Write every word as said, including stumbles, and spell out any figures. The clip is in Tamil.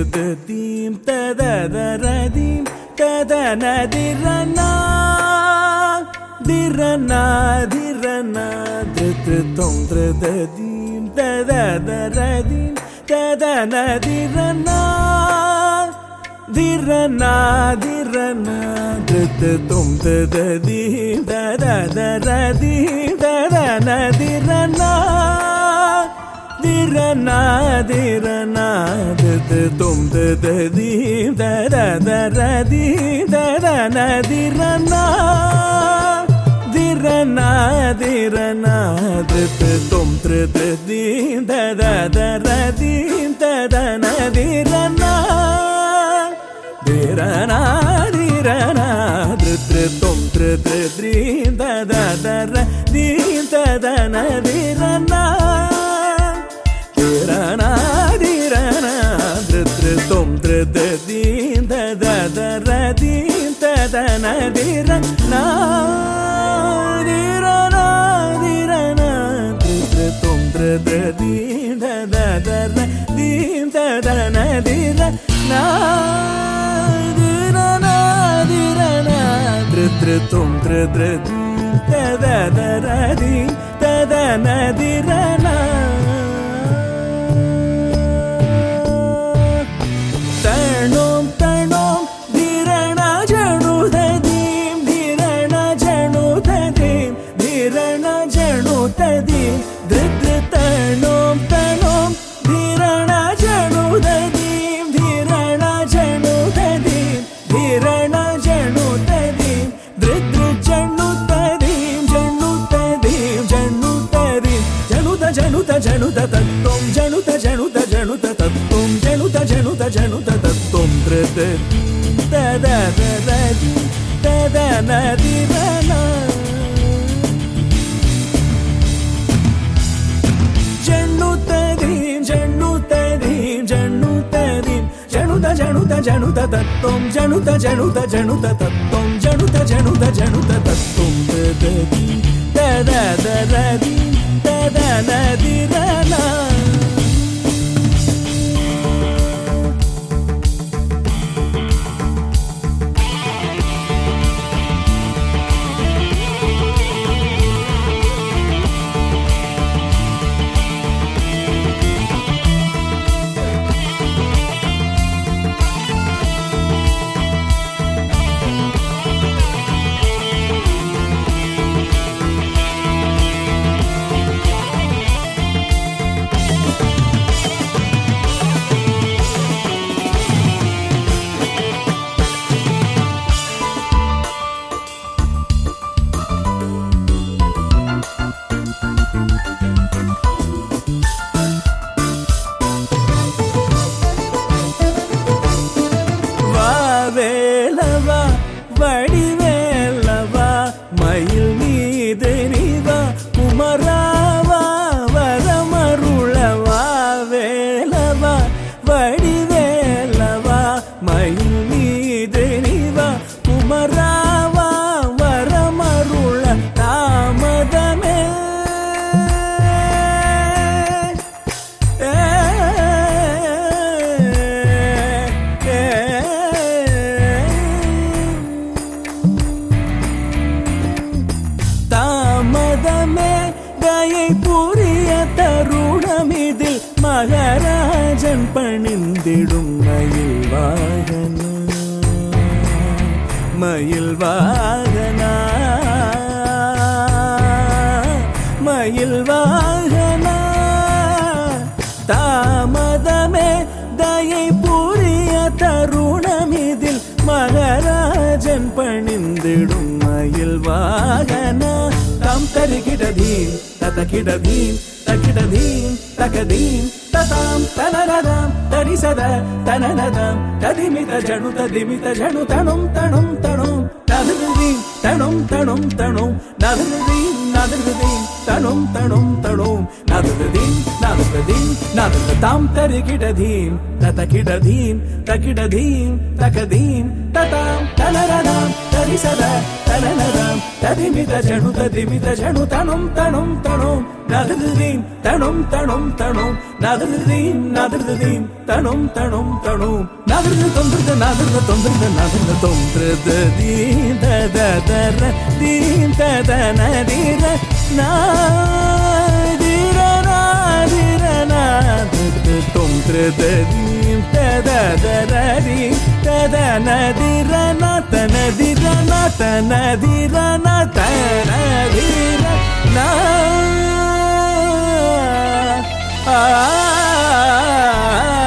திருதீம் தததரதீம் ததனதிரனா திரனா திரனா திருதம் திருதீம் தததரதீம் ததனதிரனா திரனா திரனா திருதம் திருதீம் தததரதீம் ததனதிரனா திரனா திரனா திருதம் திருதீம் தததரதீம் ததனதிரனா திரனா திரனா திருதம் திருதீம் தததரதீம் ததனதிரனா திரனா திரனா திருதம் திருதீம் தததரதீம் ததனதிரனா திரனா திரனா திருதம் திருதீம் தததரதீம் ததனதிரனா திரனா திரனா திருதம் திருதீம் தததரதீம் ததனதிரனா திரனா திரனா திருதம் திருதீம் தததரதீம் ததனதிரனா தணோம் தணோம் திரணா ஜணுததீம் திரணா ஜணுததீம் திரணா ஜணுததீம் திருத்ரு தணோம் தணோம் திரணா ஜணுததீம் திரணா ஜணுததீம் திரணா ஜணுததீம் திருத்ரு ஜணுததீம் ஜணுததீம் ஜணுததீம் ஜணுத ஜணுத ஜணுத தத்துவம் ஜணுத ஜணுத ஜணுத தத்துவம் ஜணுத ஜணுத ஜணுத தத்துவம் திருதீம் தததரதீம் ததனதிரனா ஜணுததீம் ஜணுததீம் ஜணுததீம் ஜணுத ஜணுத ஜணுத தத்துவம் ஜணுத ஜணுத ஜணுத தத்துவம் ஜணுத ஜணுத ஜணுத தத்துவம் திருதீம் தததரதீம் ததனதிரனா வேலவா வடிவேலவா மயில் மீது நீவா குமராவா வரமருளவா வேலவா வடிவேலவா மயில் மீது நீவா குமராவா வரமருள தாமதமே தாமதமே தயை புரிய தருணமிதில் மகராஜன் பணிந்திடும் மயில் வாகனா மயில் வாகனா மயில் வாகனா தாமதமே தயை புரிய தருணமிதில் மகராஜன் பணிந்திடும் மயில் வாகனா தாம் தருகிடதீம் ததகிடதீம் தகிடதீம் தகதீம் ததாம் தனனதாம் தரிசத தனனதாம் ததிமித ஜணுத திமித ஜணு தணும் தணும் தணும் நதுருதீம் தணும் தணும் தணும் நதுருதீம் நதுருதீம் தணும் தணும் தணும் நதுருதீம் நதுருதீம் நதுரு தாம் தருகிடதீம் ததகிடதீம் தகிடதீம் தகதீம் ததாம் தனனதாம் సరి సద తననదం తదిమిత జను తదిమిత జను తణుం తణుం తణుం నగృదీం తణుం తణుం తణుం నగృదీం నగృదీం తణుం తణుం తణుం నగృద తొందృద నగృద తొందృద నగృద తొందృద దీం దద దర దీం దద నదిర నాదిర నాదిర నాదిర తొందృద దీం దద దర దీం దద నదిర నతనదిర నతనదిర నతనదిర నా ఆ